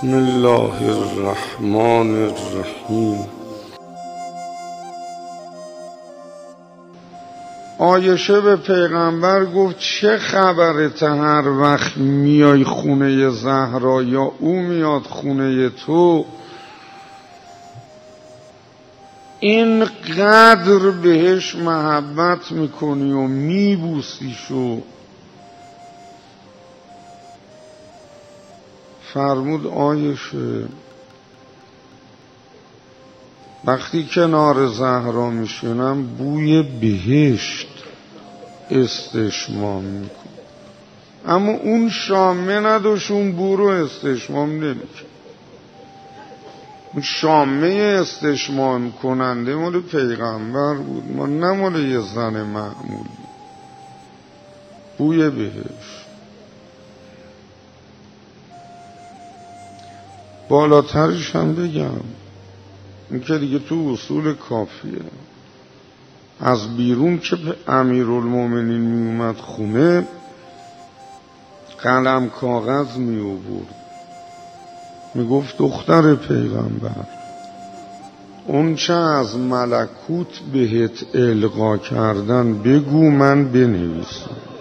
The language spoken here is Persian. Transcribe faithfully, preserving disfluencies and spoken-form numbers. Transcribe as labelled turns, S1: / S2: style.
S1: بسم الله الرحمن الرحیم. عایشه به پیغمبر گفت چه خبرته هر وقت میای خونه زهرا یا او میاد خونه تو اینقدر بهش محبت میکنی و میبوسیشو؟ فرمود عایشه وقتی کنار زهرا میشونم بوی بهشت استشمام میکنم، اما اون شامه نداشت، اون بو رو استشمام نمیکن. اون شامه استشمام کننده مال پیغمبر بود، ما نه مال یه زن معمولی. بوی بهشت. بالاترش هم بگم این که دیگه تو اصول کافیه، از بیرون که امیرالمومنین می اومد خونه قلم کاغذ می آورد، می گفت دختر پیغمبر اون چه از ملکوت بهت القا کردن بگو من بنویسم.